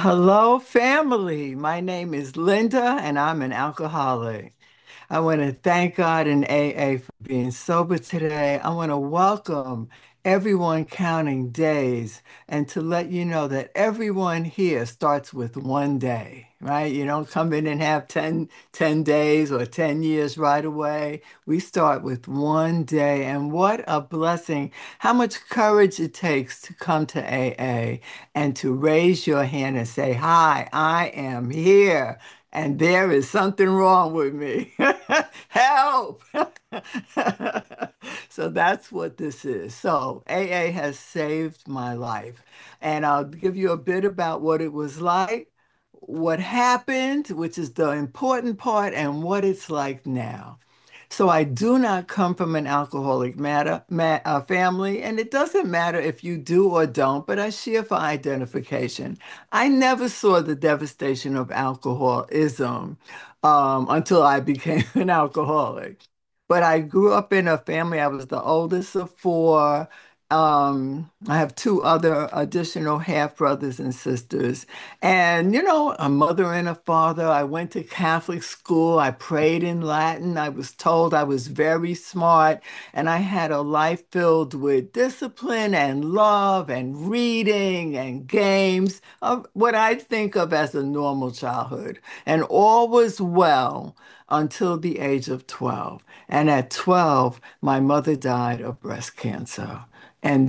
Hello, family. My name is Linda, and I'm an alcoholic. I want to thank God and AA for being sober today. I want to welcome everyone counting days and to let you know that everyone here starts with one day, right? You don't come in and have 10 days or 10 years right away. We start with one day, and what a blessing. How much courage it takes to come to AA and to raise your hand and say, "Hi, I am here and there is something wrong with me. Help!" So that's what this is. So AA has saved my life. And I'll give you a bit about what it was like, what happened, which is the important part, and what it's like now. So I do not come from an alcoholic family, and it doesn't matter if you do or don't, but I share for identification. I never saw the devastation of alcoholism until I became an alcoholic. But I grew up in a family. I was the oldest of four. I have two other additional half brothers and sisters. And, a mother and a father. I went to Catholic school. I prayed in Latin. I was told I was very smart. And I had a life filled with discipline and love and reading and games, of what I think of as a normal childhood. And all was well until the age of 12. And at 12, my mother died of breast cancer. And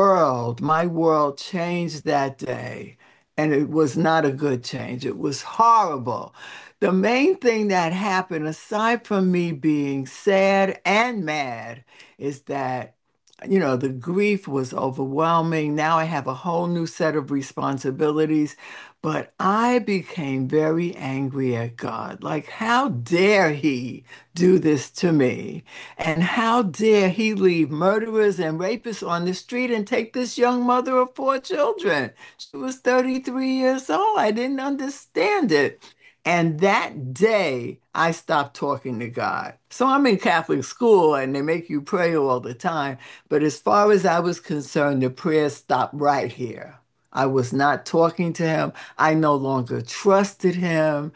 my world changed that day. And it was not a good change. It was horrible. The main thing that happened, aside from me being sad and mad, is that, the grief was overwhelming. Now I have a whole new set of responsibilities. But I became very angry at God. Like, how dare he do this to me? And how dare he leave murderers and rapists on the street and take this young mother of four children? She was 33 years old. I didn't understand it. And that day, I stopped talking to God. So I'm in Catholic school and they make you pray all the time. But as far as I was concerned, the prayer stopped right here. I was not talking to him. I no longer trusted him.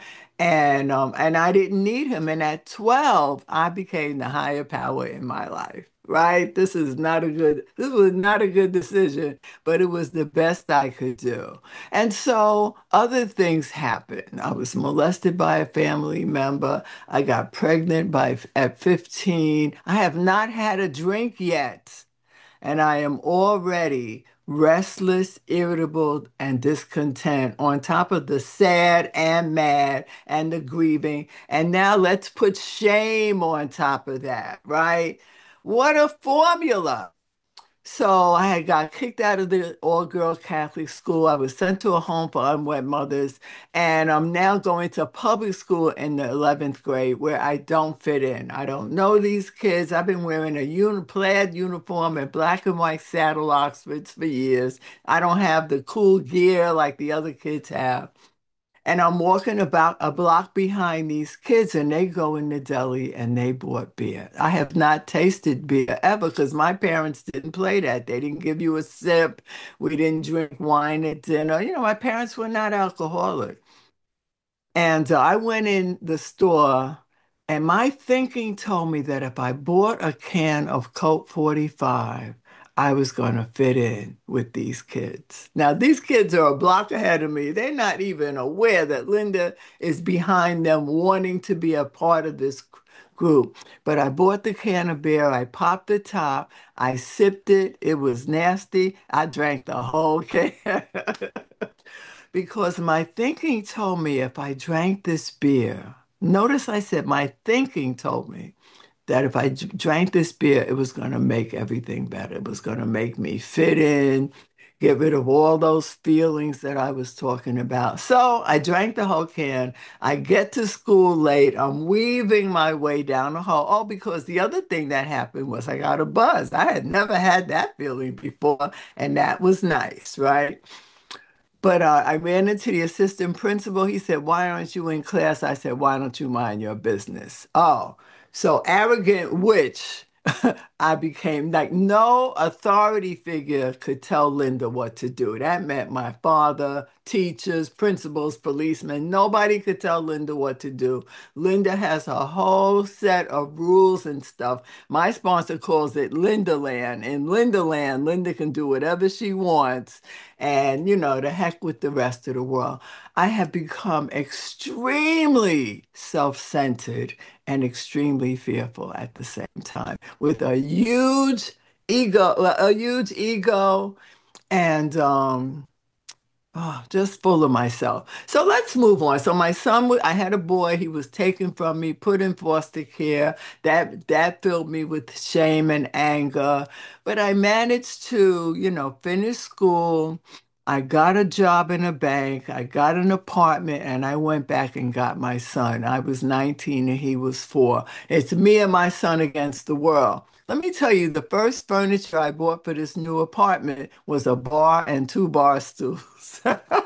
And I didn't need him. And at 12, I became the higher power in my life. Right? This was not a good decision, but it was the best I could do. And so other things happened. I was molested by a family member. I got pregnant at 15. I have not had a drink yet, and I am already restless, irritable, and discontent on top of the sad and mad and the grieving. And now let's put shame on top of that, right? What a formula. So I had got kicked out of the all-girls Catholic school. I was sent to a home for unwed mothers, and I'm now going to public school in the 11th grade where I don't fit in. I don't know these kids. I've been wearing a plaid uniform and black and white saddle Oxfords for years. I don't have the cool gear like the other kids have. And I'm walking about a block behind these kids, and they go in the deli and they bought beer. I have not tasted beer ever because my parents didn't play that. They didn't give you a sip. We didn't drink wine at dinner. My parents were not alcoholic. And I went in the store, and my thinking told me that if I bought a can of Coke 45, I was going to fit in with these kids. Now, these kids are a block ahead of me. They're not even aware that Linda is behind them wanting to be a part of this group. But I bought the can of beer, I popped the top, I sipped it. It was nasty. I drank the whole can. Because my thinking told me if I drank this beer, notice I said my thinking told me that if I drank this beer, it was going to make everything better. It was going to make me fit in, get rid of all those feelings that I was talking about. So I drank the whole can. I get to school late. I'm weaving my way down the hall. Oh, because the other thing that happened was I got a buzz. I had never had that feeling before, and that was nice, right? But I ran into the assistant principal. He said, "Why aren't you in class?" I said, "Why don't you mind your business?" Oh, so arrogant witch I became like no authority figure could tell Linda what to do. That meant my father, teachers, principals, policemen. Nobody could tell Linda what to do. Linda has a whole set of rules and stuff. My sponsor calls it Linda Land. In Linda Land, Linda can do whatever she wants. And, the heck with the rest of the world. I have become extremely self-centered and extremely fearful at the same time, with a huge ego, and just full of myself. So let's move on. So my son, I had a boy. He was taken from me, put in foster care. That filled me with shame and anger. But I managed to, finish school. I got a job in a bank. I got an apartment, and I went back and got my son. I was 19 and he was 4. It's me and my son against the world. Let me tell you, the first furniture I bought for this new apartment was a bar and 2 bar stools.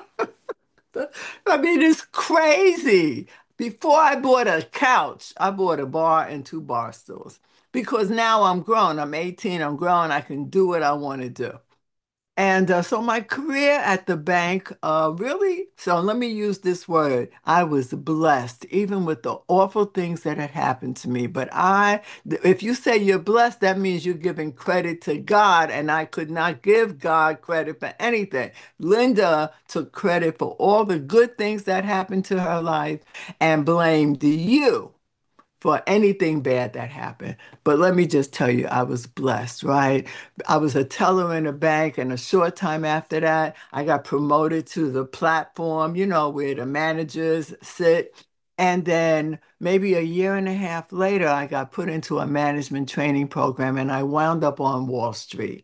I mean, it's crazy. Before I bought a couch, I bought a bar and 2 bar stools because now I'm grown. I'm 18, I'm grown. I can do what I want to do. And so my career at the bank, really, so let me use this word. I was blessed, even with the awful things that had happened to me. But if you say you're blessed, that means you're giving credit to God, and I could not give God credit for anything. Linda took credit for all the good things that happened to her life and blamed you for anything bad that happened. But let me just tell you, I was blessed, right? I was a teller in a bank, and a short time after that, I got promoted to the platform, where the managers sit. And then maybe a year and a half later, I got put into a management training program and I wound up on Wall Street.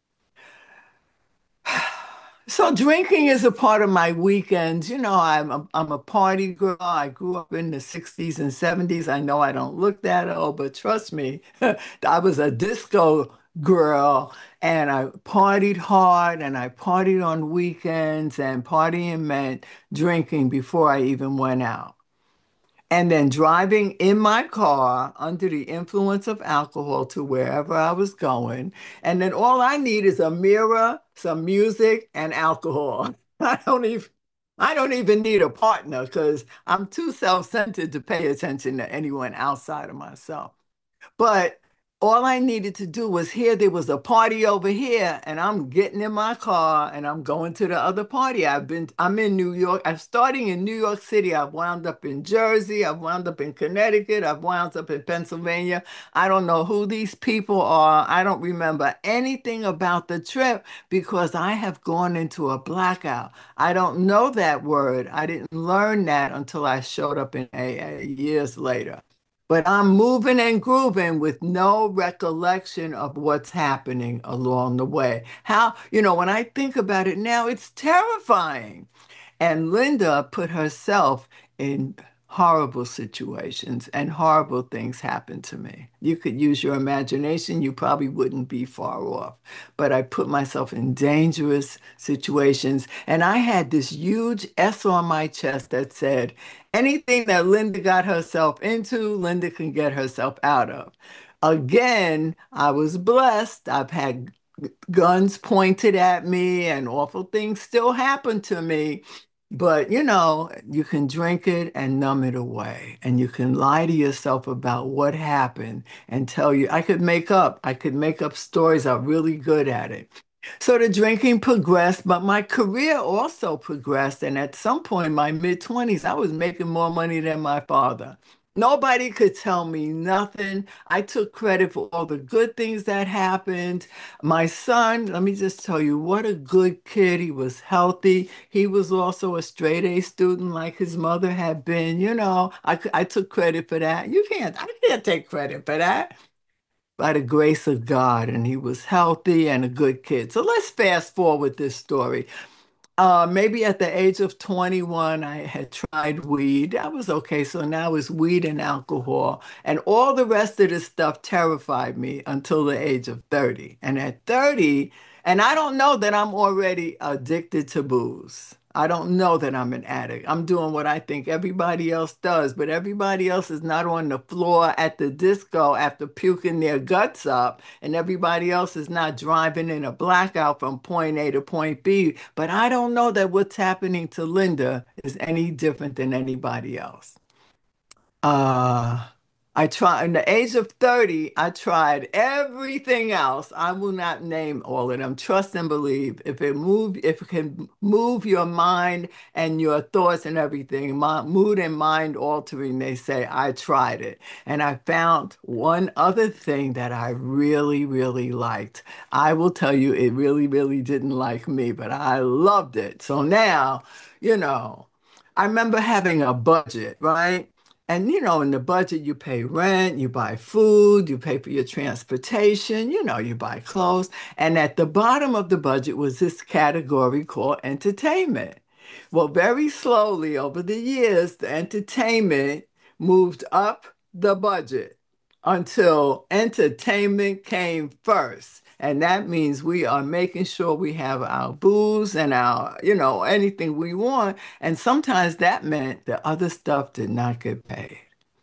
So drinking is a part of my weekends. I'm a party girl. I grew up in the 60s and 70s. I know I don't look that old, but trust me, I was a disco girl and I partied hard and I partied on weekends, and partying meant drinking before I even went out. And then driving in my car under the influence of alcohol to wherever I was going. And then all I need is a mirror, some music, and alcohol. I don't even I don't even need a partner because I'm too self-centered to pay attention to anyone outside of myself. But all I needed to do was hear there was a party over here, and I'm getting in my car and I'm going to the other party. I'm in New York. I'm starting in New York City. I've wound up in Jersey. I've wound up in Connecticut. I've wound up in Pennsylvania. I don't know who these people are. I don't remember anything about the trip because I have gone into a blackout. I don't know that word. I didn't learn that until I showed up in AA years later. But I'm moving and grooving with no recollection of what's happening along the way. When I think about it now, it's terrifying. And Linda put herself in horrible situations, and horrible things happened to me. You could use your imagination, you probably wouldn't be far off. But I put myself in dangerous situations, and I had this huge S on my chest that said, anything that Linda got herself into, Linda can get herself out of. Again, I was blessed. I've had guns pointed at me and awful things still happen to me. But you can drink it and numb it away. And you can lie to yourself about what happened and tell you, I could make up stories. I'm really good at it. So the drinking progressed, but my career also progressed. And at some point in my mid-20s, I was making more money than my father. Nobody could tell me nothing. I took credit for all the good things that happened. My son, let me just tell you, what a good kid. He was healthy. He was also a straight A student like his mother had been. I took credit for that. I can't take credit for that by the grace of God, and he was healthy and a good kid. So let's fast forward this story. Maybe at the age of 21, I had tried weed. That was okay. So now it's weed and alcohol. And all the rest of this stuff terrified me until the age of 30. And at 30, and I don't know that I'm already addicted to booze. I don't know that I'm an addict. I'm doing what I think everybody else does, but everybody else is not on the floor at the disco after puking their guts up, and everybody else is not driving in a blackout from point A to point B. But I don't know that what's happening to Linda is any different than anybody else. Uh, I try in the age of 30, I tried everything else. I will not name all of them. Trust and believe. If it can move your mind and your thoughts and everything, mood and mind altering, they say, I tried it. And I found one other thing that I really, really liked. I will tell you, it really, really didn't like me, but I loved it. So now, you know, I remember having a budget, right? And in the budget, you pay rent, you buy food, you pay for your transportation, you buy clothes. And at the bottom of the budget was this category called entertainment. Well, very slowly over the years, the entertainment moved up the budget until entertainment came first. And that means we are making sure we have our booze and our, anything we want. And sometimes that meant the other stuff did not get paid.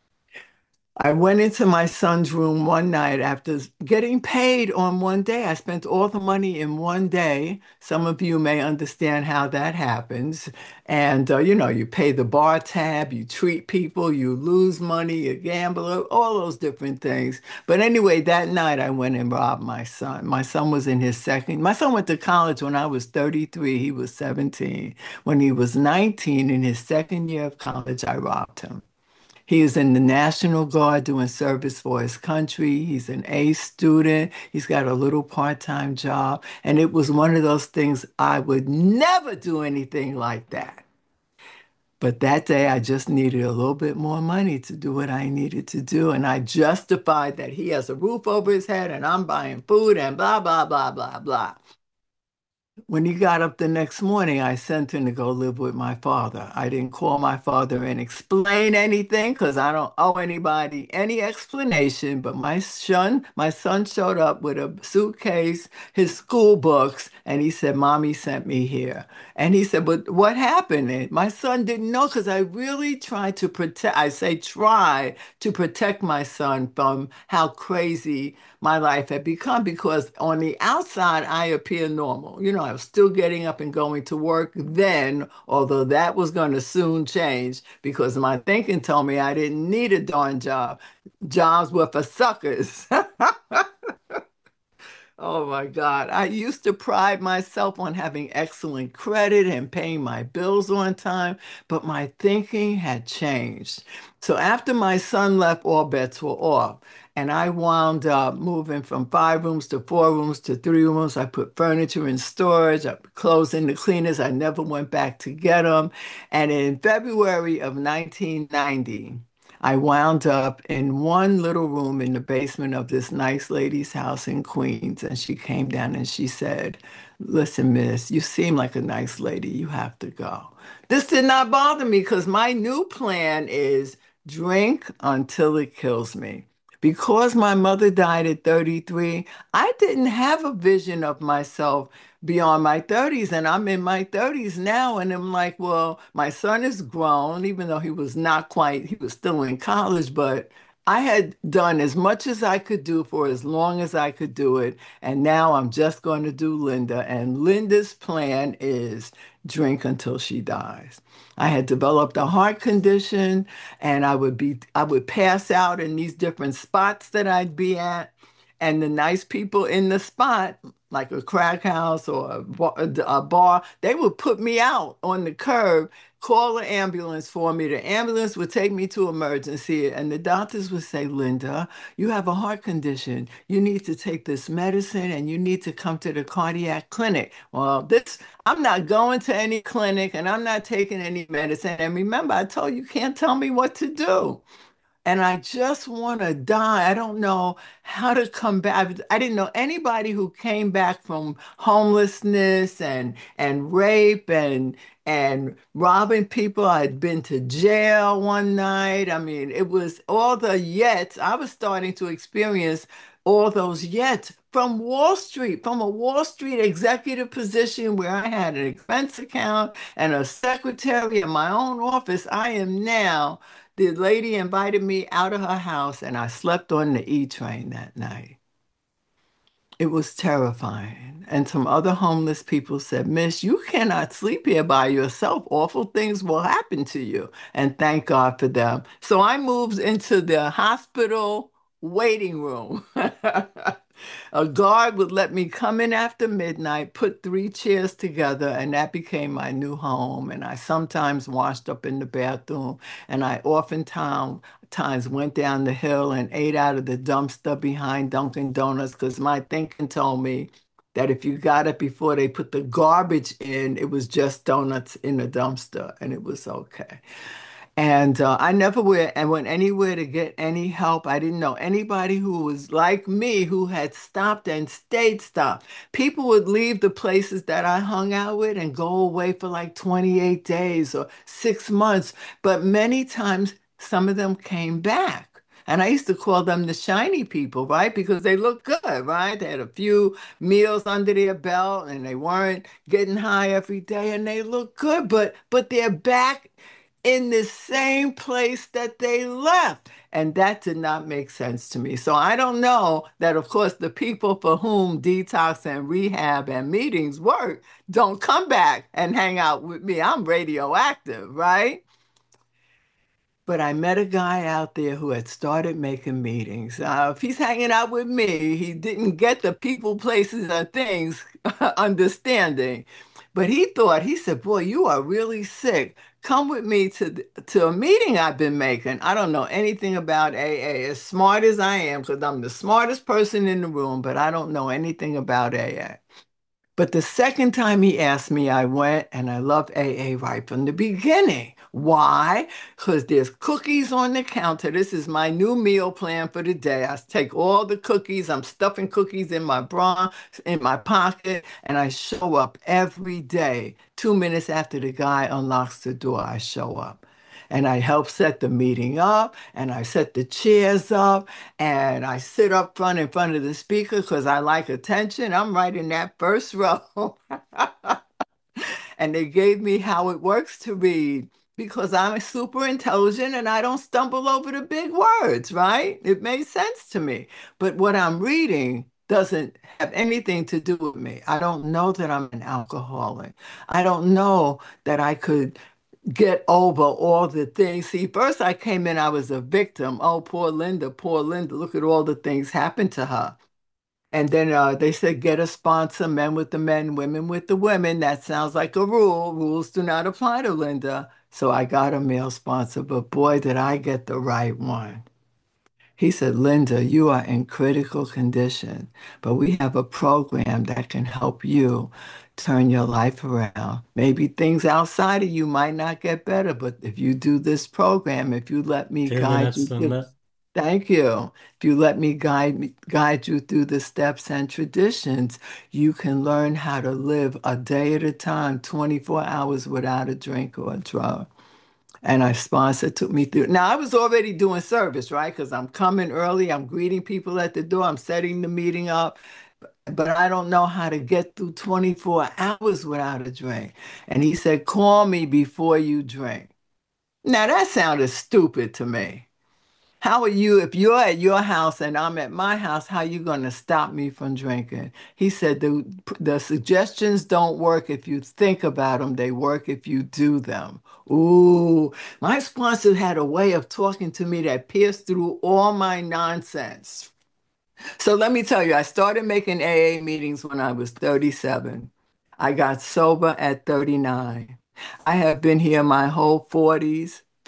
I went into my son's room one night after getting paid on one day. I spent all the money in one day. Some of you may understand how that happens. And, you pay the bar tab, you treat people, you lose money, you gamble, all those different things. But anyway, that night I went and robbed my son. My son went to college when I was 33. He was 17. When he was 19, in his second year of college, I robbed him. He is in the National Guard doing service for his country. He's an A student. He's got a little part-time job. And it was one of those things I would never do anything like that. But that day I just needed a little bit more money to do what I needed to do. And I justified that he has a roof over his head and I'm buying food and blah, blah, blah, blah, blah. When he got up the next morning, I sent him to go live with my father. I didn't call my father and explain anything because I don't owe anybody any explanation. But my son showed up with a suitcase, his school books, and he said, Mommy sent me here. And he said, but what happened? And my son didn't know because I really tried to protect, I say try to protect my son from how crazy my life had become because on the outside I appear normal. I was still getting up and going to work then, although that was going to soon change because my thinking told me I didn't need a darn job. Jobs were for suckers. Oh my God. I used to pride myself on having excellent credit and paying my bills on time, but my thinking had changed. So after my son left, all bets were off. And I wound up moving from 5 rooms to 4 rooms to 3 rooms. I put furniture in storage, I put clothes in the cleaners. I never went back to get them. And in February of 1990, I wound up in one little room in the basement of this nice lady's house in Queens. And she came down and she said, Listen, miss, you seem like a nice lady. You have to go. This did not bother me because my new plan is drink until it kills me. Because my mother died at 33, I didn't have a vision of myself beyond my 30s. And I'm in my 30s now. And I'm like, well, my son is grown, even though he was still in college, but I had done as much as I could do for as long as I could do it. And now I'm just going to do Linda. And Linda's plan is drink until she dies. I had developed a heart condition and I would pass out in these different spots that I'd be at. And the nice people in the spot, like a crack house or a bar, they would put me out on the curb, call an ambulance for me. The ambulance would take me to emergency, and the doctors would say, Linda, you have a heart condition. You need to take this medicine and you need to come to the cardiac clinic. Well, I'm not going to any clinic and I'm not taking any medicine. And remember, I told you, you can't tell me what to do. and I just want to die. I don't know how to come back. I didn't know anybody who came back from homelessness and rape and robbing people. I'd been to jail one night. I mean, it was all the yets. I was starting to experience all those yets from Wall Street, from a Wall Street executive position where I had an expense account and a secretary in my own office. I am now, the lady invited me out of her house and I slept on the E train that night. It was terrifying. And some other homeless people said, Miss, you cannot sleep here by yourself. Awful things will happen to you. And thank God for them. So I moved into the hospital waiting room. A guard would let me come in after midnight, put three chairs together, and that became my new home. And I sometimes washed up in the bathroom, and I oftentimes went down the hill and ate out of the dumpster behind Dunkin' Donuts because my thinking told me that if you got it before they put the garbage in, it was just donuts in the dumpster, and it was okay. And I never went anywhere to get any help. I didn't know anybody who was like me who had stopped and stayed stopped. People would leave the places that I hung out with and go away for like 28 days or 6 months. But many times, some of them came back. And I used to call them the shiny people, right? Because they looked good, right? They had a few meals under their belt and they weren't getting high every day and they looked good, but they're back in the same place that they left. And that did not make sense to me. So I don't know that, of course, the people for whom detox and rehab and meetings work don't come back and hang out with me. I'm radioactive, right? But I met a guy out there who had started making meetings. If he's hanging out with me, he didn't get the people, places, and things understanding. But he said, Boy, you are really sick. Come with me to a meeting I've been making. I don't know anything about AA, as smart as I am, because I'm the smartest person in the room, but I don't know anything about AA. But the second time he asked me, I went and I loved AA right from the beginning. Why? Because there's cookies on the counter. This is my new meal plan for the day. I take all the cookies, I'm stuffing cookies in my bra, in my pocket, and I show up every day. 2 minutes after the guy unlocks the door, I show up. And I help set the meeting up, and I set the chairs up, and I sit up front in front of the speaker because I like attention. I'm right in that first row. And they gave me how it works to read because I'm super intelligent and I don't stumble over the big words, right? It made sense to me. But what I'm reading doesn't have anything to do with me. I don't know that I'm an alcoholic. I don't know that I could get over all the things. See, first I came in, I was a victim. Oh, poor Linda, poor Linda. Look at all the things happened to her. And then they said, get a sponsor, men with the men, women with the women. That sounds like a rule. Rules do not apply to Linda. So I got a male sponsor, but boy, did I get the right one. He said, Linda, you are in critical condition, but we have a program that can help you turn your life around. Maybe things outside of you might not get better, but if you do this program, if you let me Kelvin guide you through, aslında thank you. If you let me guide you through the steps and traditions, you can learn how to live a day at a time, 24 hours without a drink or a drug. And our sponsor took me through. Now, I was already doing service, right? Because I'm coming early, I'm greeting people at the door, I'm setting the meeting up, but I don't know how to get through 24 hours without a drink. And he said, call me before you drink. Now, that sounded stupid to me. How are you, if you're at your house and I'm at my house, how you going to stop me from drinking? He said the suggestions don't work if you think about them, they work if you do them. Ooh, my sponsor had a way of talking to me that pierced through all my nonsense. So let me tell you, I started making AA meetings when I was 37. I got sober at 39. I have been here my whole 40s,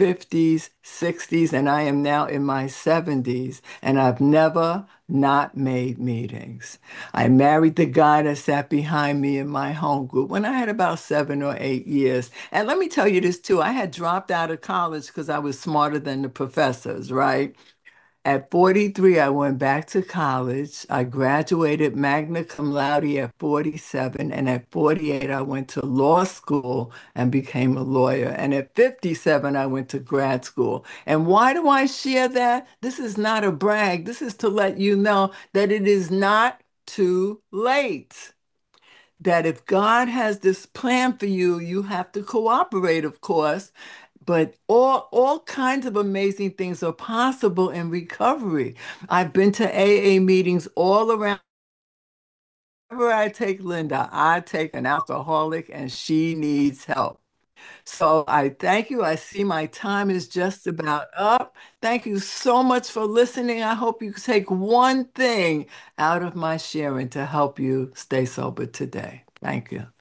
50s, 60s, and I am now in my 70s, and I've never not made meetings. I married the guy that sat behind me in my home group when I had about 7 or 8 years. And let me tell you this too, I had dropped out of college because I was smarter than the professors, right? At 43, I went back to college. I graduated magna cum laude at 47, and at 48, I went to law school and became a lawyer. And at 57, I went to grad school. And why do I share that? This is not a brag. This is to let you know that it is not too late, that if God has this plan for you, you have to cooperate, of course. But all kinds of amazing things are possible in recovery. I've been to AA meetings all around. Wherever I take Linda, I take an alcoholic and she needs help. So I thank you. I see my time is just about up. Thank you so much for listening. I hope you take one thing out of my sharing to help you stay sober today. Thank you.